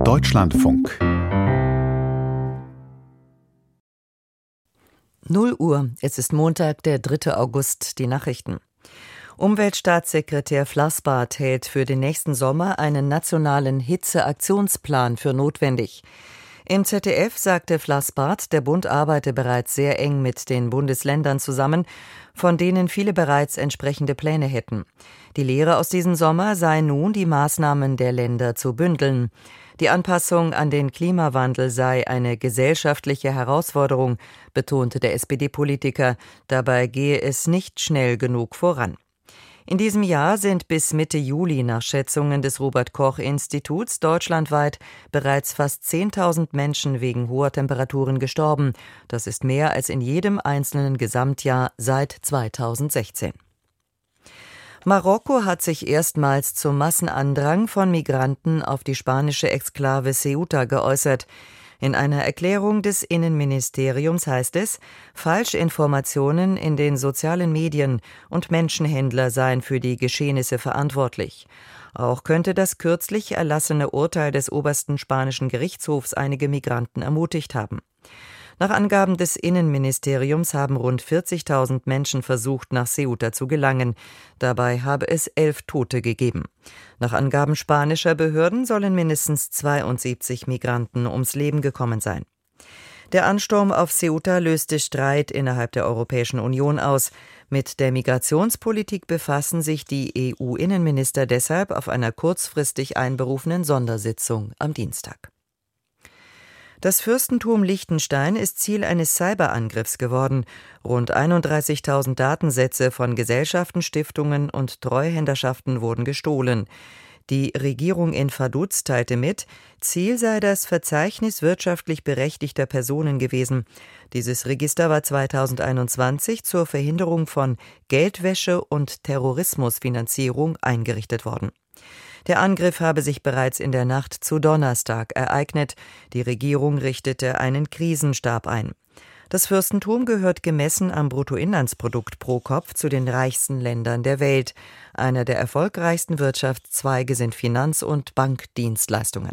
Deutschlandfunk 0 Uhr, es ist Montag, der 3. August, die Nachrichten. Umweltstaatssekretär Flassbart hält für den nächsten Sommer einen nationalen Hitzeaktionsplan für notwendig. Im ZDF sagte Flassbart, der Bund arbeite bereits sehr eng mit den Bundesländern zusammen, von denen viele bereits entsprechende Pläne hätten. Die Lehre aus diesem Sommer sei nun, die Maßnahmen der Länder zu bündeln. Die Anpassung an den Klimawandel sei eine gesellschaftliche Herausforderung, betonte der SPD-Politiker. Dabei gehe es nicht schnell genug voran. In diesem Jahr sind bis Mitte Juli nach Schätzungen des Robert-Koch-Instituts deutschlandweit bereits fast 10.000 Menschen wegen hoher Temperaturen gestorben. Das ist mehr als in jedem einzelnen Gesamtjahr seit 2016. Marokko hat sich erstmals zum Massenandrang von Migranten auf die spanische Exklave Ceuta geäußert. In einer Erklärung des Innenministeriums heißt es, Falschinformationen in den sozialen Medien und Menschenhändler seien für die Geschehnisse verantwortlich. Auch könnte das kürzlich erlassene Urteil des obersten spanischen Gerichtshofs einige Migranten ermutigt haben. Nach Angaben des Innenministeriums haben rund 40.000 Menschen versucht, nach Ceuta zu gelangen. Dabei habe es 11 Tote gegeben. Nach Angaben spanischer Behörden sollen mindestens 72 Migranten ums Leben gekommen sein. Der Ansturm auf Ceuta löste Streit innerhalb der Europäischen Union aus. Mit der Migrationspolitik befassen sich die EU-Innenminister deshalb auf einer kurzfristig einberufenen Sondersitzung am Dienstag. Das Fürstentum Liechtenstein ist Ziel eines Cyberangriffs geworden. Rund 31.000 Datensätze von Gesellschaften, Stiftungen und Treuhänderschaften wurden gestohlen. Die Regierung in Vaduz teilte mit, Ziel sei das Verzeichnis wirtschaftlich berechtigter Personen gewesen. Dieses Register war 2021 zur Verhinderung von Geldwäsche und Terrorismusfinanzierung eingerichtet worden. Der Angriff habe sich bereits in der Nacht zu Donnerstag ereignet. Die Regierung richtete einen Krisenstab ein. Das Fürstentum gehört gemessen am Bruttoinlandsprodukt pro Kopf zu den reichsten Ländern der Welt. Einer der erfolgreichsten Wirtschaftszweige sind Finanz- und Bankdienstleistungen.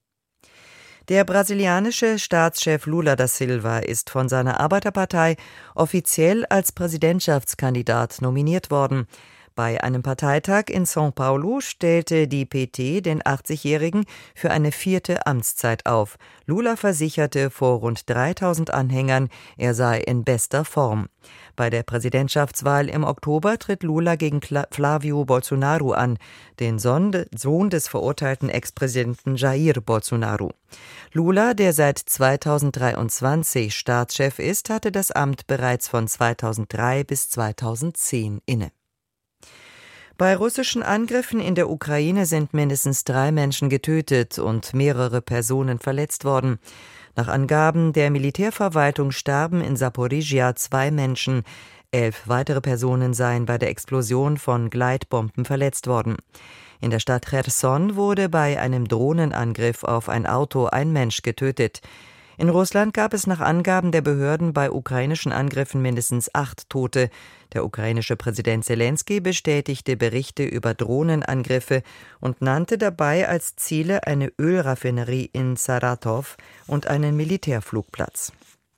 Der brasilianische Staatschef Lula da Silva ist von seiner Arbeiterpartei offiziell als Präsidentschaftskandidat nominiert worden. Bei einem Parteitag in São Paulo stellte die PT den 80-Jährigen für eine 4. Amtszeit auf. Lula versicherte vor rund 3.000 Anhängern, er sei in bester Form. Bei der Präsidentschaftswahl im Oktober tritt Lula gegen Flávio Bolsonaro an, den Sohn des verurteilten Ex-Präsidenten Jair Bolsonaro. Lula, der seit 2023 Staatschef ist, hatte das Amt bereits von 2003 bis 2010 inne. Bei russischen Angriffen in der Ukraine sind mindestens 3 Menschen getötet und mehrere Personen verletzt worden. Nach Angaben der Militärverwaltung starben in Saporizhia 2 Menschen. 11 weitere Personen seien bei der Explosion von Gleitbomben verletzt worden. In der Stadt Cherson wurde bei einem Drohnenangriff auf ein Auto ein Mensch getötet. In Russland gab es nach Angaben der Behörden bei ukrainischen Angriffen mindestens 8 Tote. Der ukrainische Präsident Selenskyj bestätigte Berichte über Drohnenangriffe und nannte dabei als Ziele eine Ölraffinerie in Saratow und einen Militärflugplatz.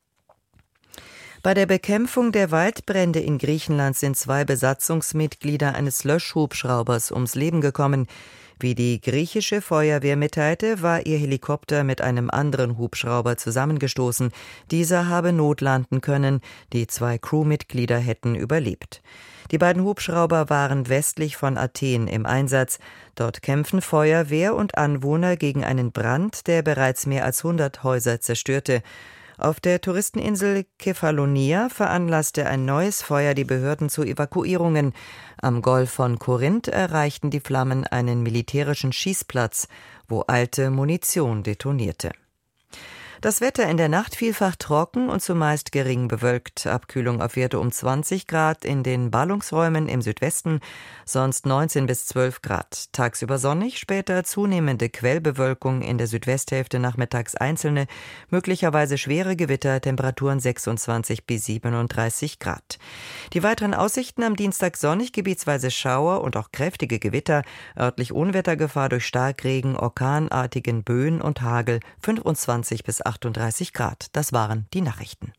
Bei der Bekämpfung der Waldbrände in Griechenland sind 2 Besatzungsmitglieder eines Löschhubschraubers ums Leben gekommen. Wie die griechische Feuerwehr mitteilte, war ihr Helikopter mit einem anderen Hubschrauber zusammengestoßen. Dieser habe notlanden können. Die 2 Crewmitglieder hätten überlebt. Die beiden Hubschrauber waren westlich von Athen im Einsatz. Dort kämpfen Feuerwehr und Anwohner gegen einen Brand, der bereits mehr als 100 Häuser zerstörte. Auf der Touristeninsel Kefalonia veranlasste ein neues Feuer die Behörden zu Evakuierungen. Am Golf von Korinth erreichten die Flammen einen militärischen Schießplatz, wo alte Munition detonierte. Das Wetter in der Nacht vielfach trocken und zumeist gering bewölkt. Abkühlung auf Werte um 20 Grad in den Ballungsräumen im Südwesten, sonst 19 bis 12 Grad. Tagsüber sonnig, später zunehmende Quellbewölkung in der Südwesthälfte, nachmittags einzelne, möglicherweise schwere Gewitter, Temperaturen 26 bis 37 Grad. Die weiteren Aussichten: am Dienstag sonnig, gebietsweise Schauer und auch kräftige Gewitter, örtlich Unwettergefahr durch Starkregen, orkanartigen Böen und Hagel, 25 bis 38 Grad. Das waren die Nachrichten.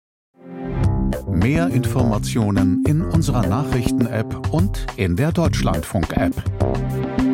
Mehr Informationen in unserer Nachrichten-App und in der Deutschlandfunk-App.